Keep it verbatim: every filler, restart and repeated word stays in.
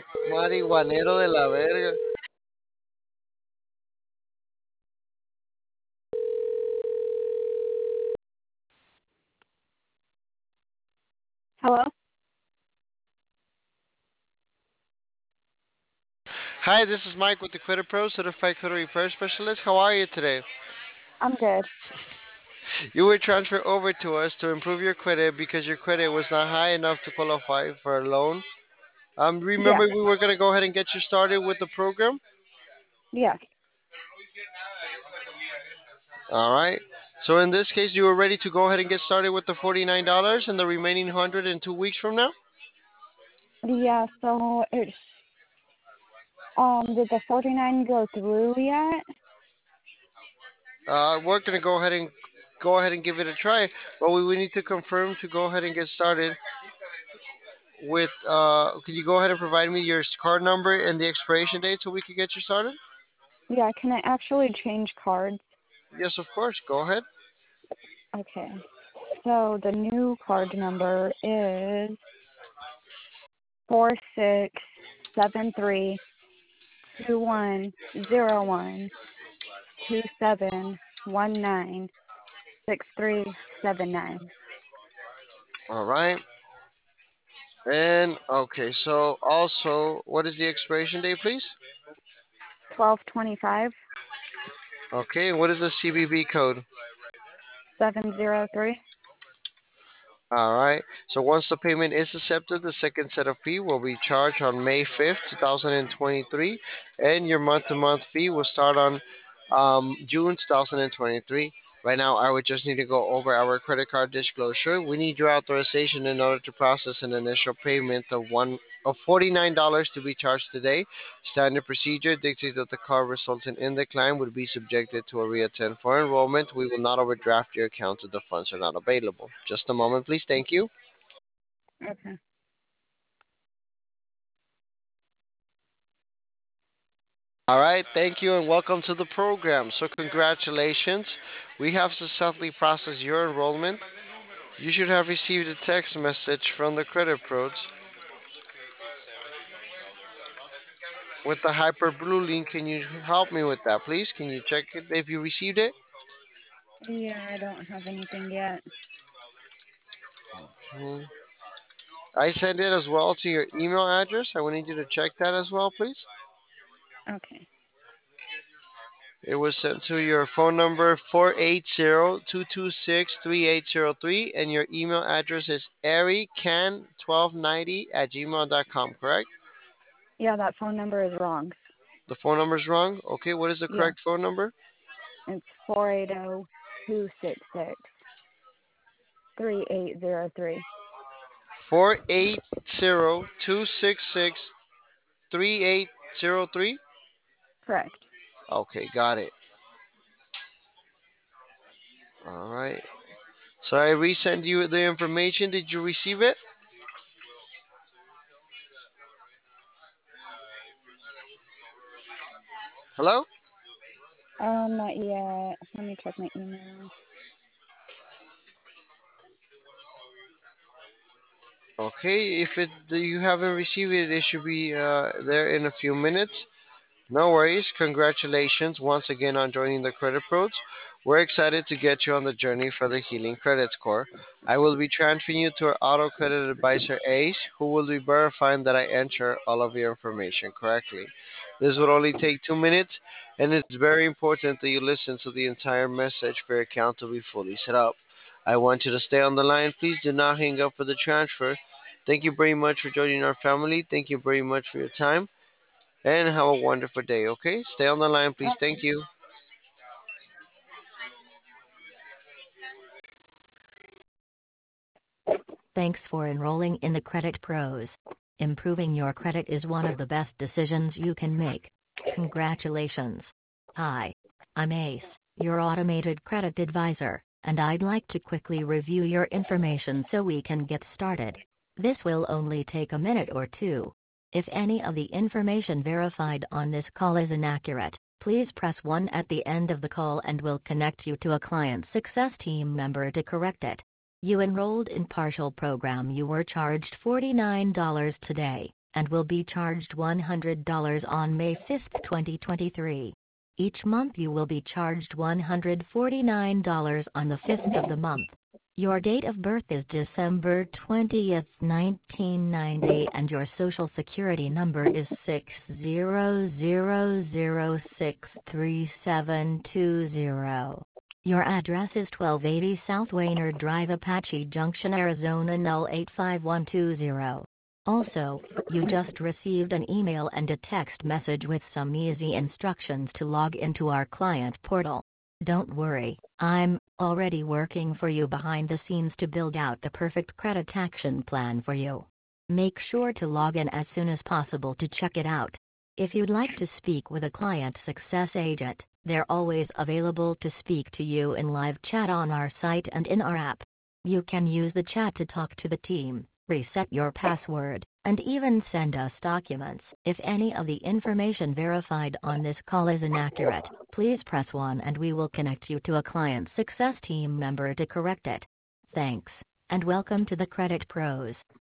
Marihuanero de la verga. Hello? Hi, this is Mike with the Credit Pro, Certified Credit Repair Specialist. How are you today? I'm good. You were transferred over to us to improve your credit because your credit was not high enough to qualify for a loan. Um, Yeah, remember we were gonna go ahead and get you started with the program. yeah, All right. So in this case, you were ready to go ahead and get started with the forty-nine dollars and the remaining one hundred in two weeks from now. yeah. So it's um, did the forty-nine go through yet? Uh, we're gonna go ahead and go ahead and give it a try, but we, we need to confirm to go ahead and get started with. Uh, can you go ahead and provide me your card number and the expiration date so we can get you started? Yeah. Can I actually change cards? Yes, of course. Go ahead. Okay. So the new card number is four six seven three two one zero one two seven one nine six three seven nine. All right. And okay, so also, what is the expiration date, please? Twelve twenty five Okay, and what is the C V V code? seven zero three. All right. So once the payment is accepted, the second set of fee will be charged on May fifth, two thousand twenty-three, and your month-to-month fee will start on um, June twenty twenty-three. Right now, I would just need to go over our credit card disclosure. We need your authorization in order to process an initial payment of one of forty-nine dollars to be charged today. Standard procedure dictates that the card resulting in decline would be subjected to a reattend for enrollment. We will not overdraft your account if the funds are not available. Just a moment, please. Thank you. Okay. All right, thank you and welcome to the program. So, congratulations. We have successfully processed your enrollment. You should have received a text message from the credit pros with the Hyper Blue link. Can you help me with that, please? Can you check it if you received it? Yeah, I don't have anything yet. Mhm. I sent it as well to your email address. I would need you to check that as well, please. Okay. It was sent to your phone number four eight zero, two two six, three eight zero three, and your email address is arican twelve ninety at gmail dot com, correct? Yeah, that phone number is wrong. The phone number is wrong. Okay, what is the Yeah, correct phone number? it's four eight zero two six six three eight zero three. four eight zero, two six six, three eight zero three. Correct. Okay, got it. All right. So I resend you the information. Did you receive it? Hello? Um, not yet. Let me check my email. Okay, if it you haven't received it, it should be uh, there in a few minutes. No worries. Congratulations once again on joining the Credit Pros. We're excited to get you on the journey for the Healing Credit Score. I will be transferring you to our Auto Credit Advisor Ace, who will be verifying that I enter all of your information correctly. This will only take two minutes, and it's very important that you listen to the entire message for your account to be fully set up. I want you to stay on the line. Please do not hang up for the transfer. Thank you very much for joining our family. Thank you very much for your time and have a wonderful day. Okay, stay on the line, please. Okay. Thank you. Thanks for enrolling in the Credit Pros. Improving your credit is one of the best decisions you can make. Congratulations. Hi. I'm Ace, your automated credit advisor, and I'd like to quickly review your information so we can get started. This will only take a minute or two. If any of the information verified on this call is inaccurate, please press one at the end of the call and we'll connect you to a client success team member to correct it. You enrolled in partial program. You were charged forty-nine dollars today. and will be charged one hundred dollars on May fifth, twenty twenty-three. Each month you will be charged one hundred forty-nine dollars on the fifth of the month. Your date of birth is December twentieth, nineteen ninety, and your social security number is six zero zero zero six three seven two zero. Your address is twelve eighty South Waynard Drive, Apache Junction, Arizona zero eight five one two zero. Also, you just received an email and a text message with some easy instructions to log into our client portal. Don't worry, I'm already working for you behind the scenes to build out the perfect credit action plan for you. Make sure to log in as soon as possible to check it out. If you'd like to speak with a client success agent, they're always available to speak to you in live chat on our site and in our app. You can use the chat to talk to the team, reset your password, and even send us documents. If any of the information verified on this call is inaccurate, please press one and we will connect you to a client success team member to correct it. Thanks, and welcome to the Credit Pros.